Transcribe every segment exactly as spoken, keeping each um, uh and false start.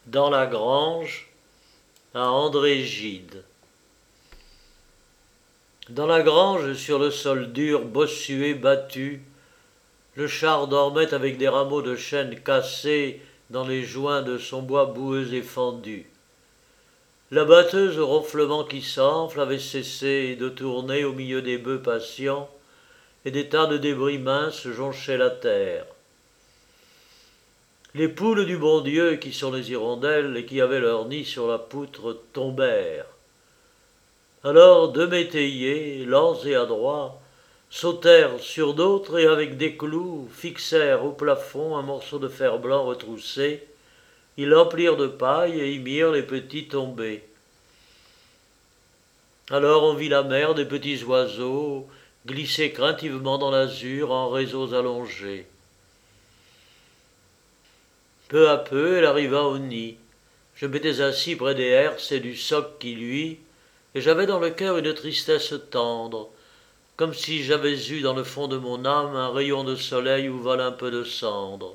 Dans la grange, à André Gide. Dans la grange, sur le sol dur, bossué, battu, le char dormait avec des rameaux de chêne cassés dans les joints de son bois boueux et fendu. La batteuse au ronflement qui s'enfle avait cessé de tourner au milieu des bœufs patients, et des tas de débris minces jonchaient la terre. Les poules du bon Dieu, qui sont les hirondelles et qui avaient leur nid sur la poutre, tombèrent. Alors deux métayers, lents et adroits, sautèrent sur d'autres et avec des clous fixèrent au plafond un morceau de fer blanc retroussé. Ils l'emplirent de paille et y mirent les petits tombés. Alors on vit la mer des petits oiseaux glisser craintivement dans l'azur en réseaux allongés. Peu à peu, elle arriva au nid. Je m'étais assis près des herses et du soc qui luit, et j'avais dans le cœur une tristesse tendre, comme si j'avais eu dans le fond de mon âme un rayon de soleil où vole un peu de cendre.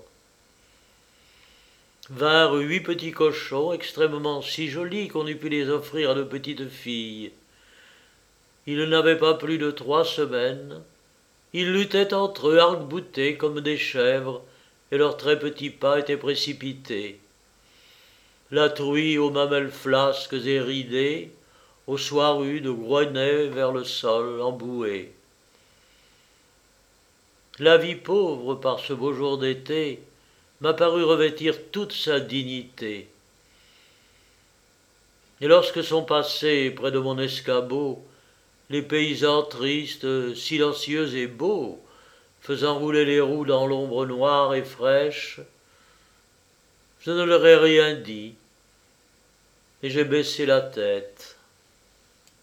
Vinrent huit petits cochons, extrêmement si jolis qu'on eût pu les offrir à de petites filles. Ils n'avaient pas plus de trois semaines. Ils luttaient entre eux, arc-boutés comme des chèvres, et leurs très petits pas étaient précipités. La truie aux mamelles flasques et ridées, au soir rude, groignait vers le sol emboué. La vie pauvre, par ce beau jour d'été, m'apparut revêtir toute sa dignité. Et lorsque sont passés près de mon escabeau les paysans tristes, silencieux et beaux, faisant rouler les roues dans l'ombre noire et fraîche, je ne leur ai rien dit, et j'ai baissé la tête.